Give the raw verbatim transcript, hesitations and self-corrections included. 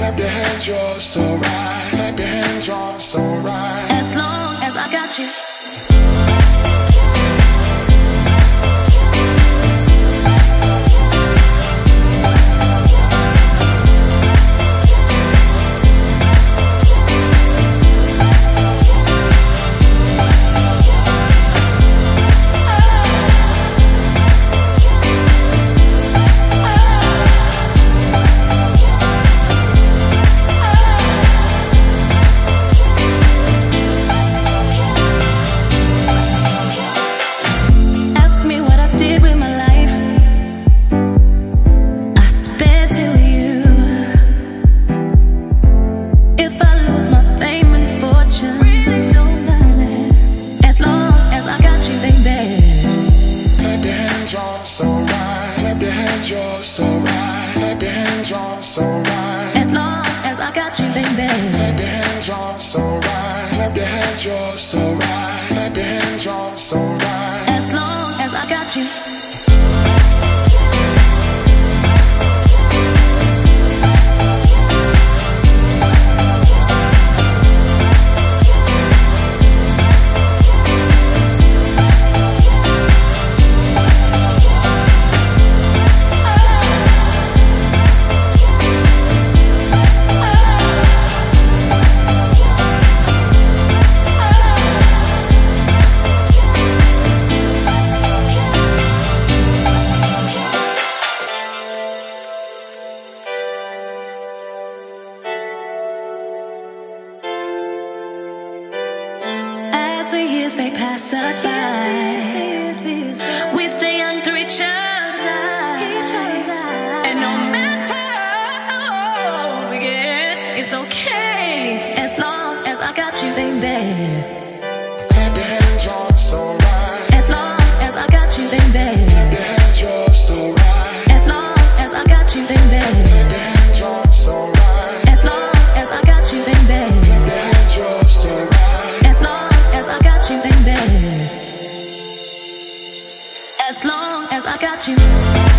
Clap your hands, you're so right. Clap your hands, you're so right. As long as I got you. You're so right. Clap your hands, you're so right. As long as I got you, baby. Clap your hands, you're so right. Clap your hands, you're so right. Clap your hands, you're so right. As long as I got you. As the years they pass us by, we stay young through each other, and no matter how old we get, it's okay as long as I got you, baby. Clap your hands, you're so right. As long as I got you, baby. Clap your hands, you're so right. As long as I got you, baby. Clap your hands, you're so right. As long as I got you, baby. Clap your hands, you're so right. As long as I got you, baby. As long as I got you.